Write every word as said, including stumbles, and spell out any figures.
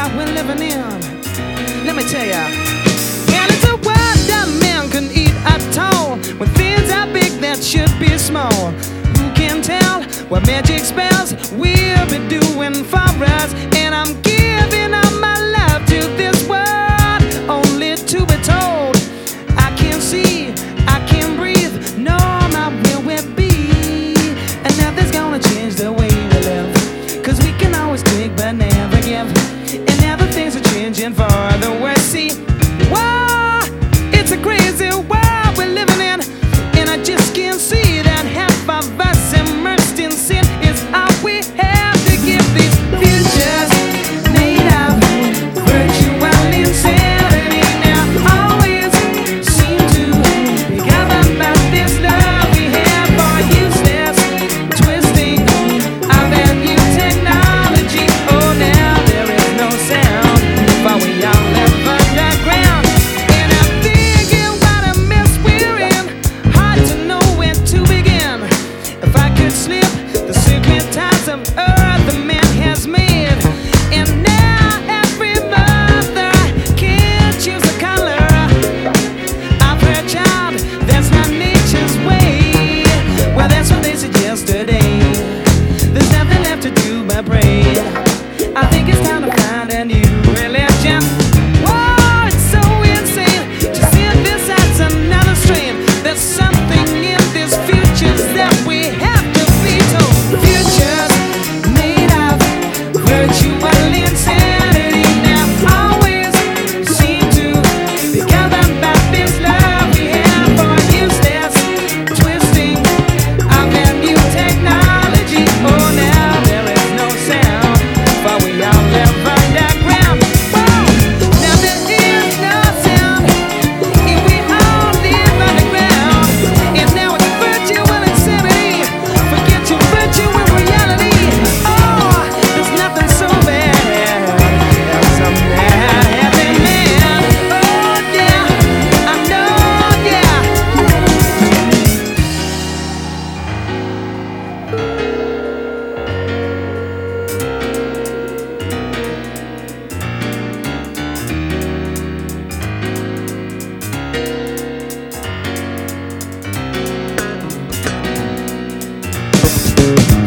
world we're living in. Let me tell ya. And it's a world that man can eat at all, when things are big that should be small. Who can tell what magic spells we'll be doing for us? And I'm giving all my love to this world, only to be told I can't see, I can't breathe, no, not where we'll be. And nothing's gonna change the way we live, 'cause we can always take but never give. And now the things are changing for the worse. See, whoa, it's a crazy world we're living in, and I just can't see that half of us immersed in sin is all we have to give. These futures made of virtual insanity now always seem to be governed by this love we have for useless twisting of that new technology. Oh, now there is no sound, for we all live underground. And I'm thinking what a mess we're in, hard to know where to begin. If I could slip the secret ties of earth the man has made, and now every mother can't choose a color of her child, that's not nature's way. Well, that's what they said yesterday. There's nothing left to do but pray. I think it's time to find a new religion. Whoa, it's so insane to see this as another strain. There's something in this futures that we have to be told. Futures made of virtual insanity now always seem to be governed by this love we have for useless twisting of that new technology. Oh, now there is no sound, for we all live underground. Whoa, now there is no sound if we all live underground. And now it's virtual insanity. Forget your virtual reality. Oh, there's nothing so bad as some mad happy man. Oh yeah, I know, yeah. Thank